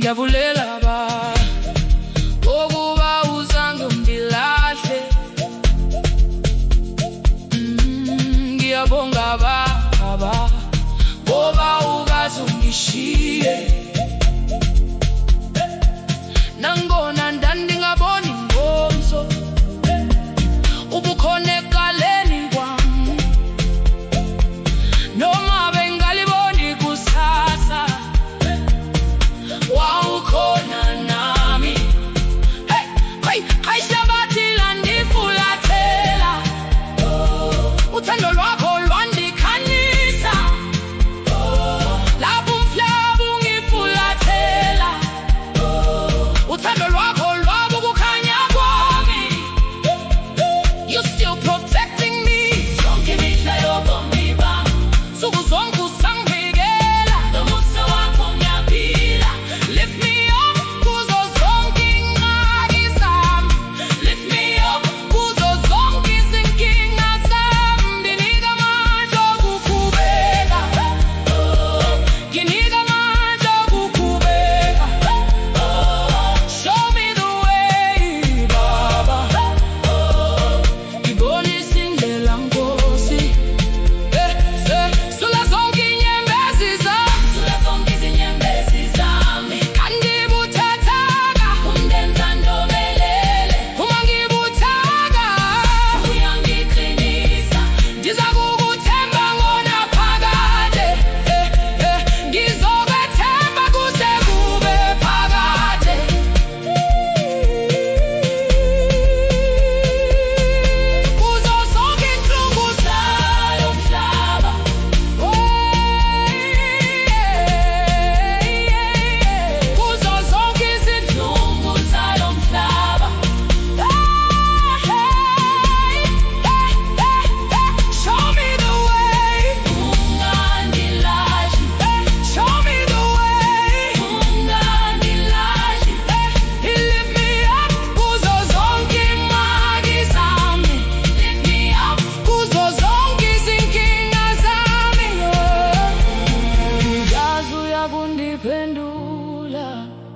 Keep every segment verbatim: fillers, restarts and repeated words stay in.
Ngiyabulela ba ukuba uzange ungilahle. Ngiyabonga baba ngoba ukaze ungishiye. Nangona ndandingaboni ngomso ubukhona ekaleni kwami, noma bengaliboni kusasa wawukhona nami. Hey, hey, hey, hlabathi landifulathela, uthando lwakho lwandikhanyisa. Lapho umhlaba ungifulathela, uthando lwakho lwabukukhanya kwami. You still protecting me. Zonke imihla yobomi bami, suku zonke usangibikela. Nomusa wakho ngiyaphila. Lift me up kuzo zonke ingxaki zami. Lift me up kuzo zonke izinkinga zami. Nginika amandla okuqhubeka. Nginika amandla okuqhubeka. Show me the way, Baba. Ngibonisa indlela Nkosi. Eh, eh, sula zonke inyembezi zami. Sula zonke izinyembezi zami. Kandibuthakathaka ungenza ndomelele. Uma ngibuthaka uyangiqinisa. Ndiza kukuthemba ngona phakade. Eh, eh, ngizokwethemba kuze kube phakade. Kuzo zonke inhlungu zalo mhlaba, kuzo zonke izinhlungu zalo mhlaba. Show me the way, ungangilahli. Show me the way, ungangilahli. Lift me up kuzo zonke ingxaki zami. Lift me up kuzo zonke izinkinga zami. Yazi uyakundiphendula,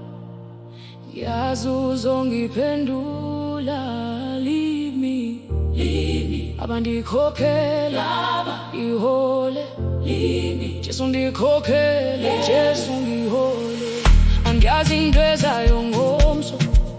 yazi uzongiphendula. Leave me, leave me. Abandikhokhela ihole. Leave me, Jesu ndikhokhele, Jesu ngihole. Angiyazi into ezayo ngomso,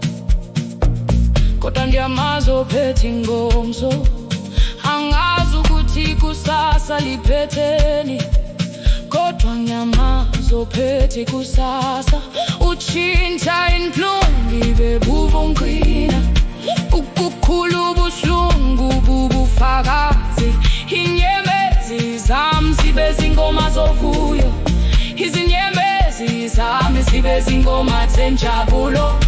kodwa ndiyamazi ophethe ingomso. Angazi ukuthi kusasa liphetheni, kodwa ngiyamazi ophethe kusasa. Utshintsha inhlungu bebubunqina, ukukhulu ubuhlungu bubufakazi. Inyembezi zami zibe zingoma zovuyo, izinyembezi zami zibe zingoma zenjabulo.